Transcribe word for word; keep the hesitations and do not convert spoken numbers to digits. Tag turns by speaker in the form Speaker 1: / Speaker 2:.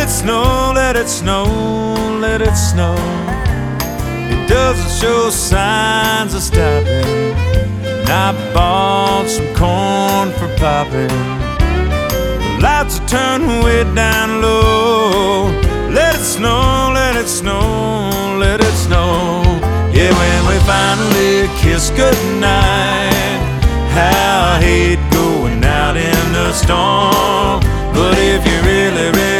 Speaker 1: it snow, let it snow, let it snow. It doesn't show signs of stopping. And I bought some corn for popping. The lights are turned way down low. Let it snow, let it snow, let it snow. Yeah, when we finally kiss goodnight, how I hate going out in the storm.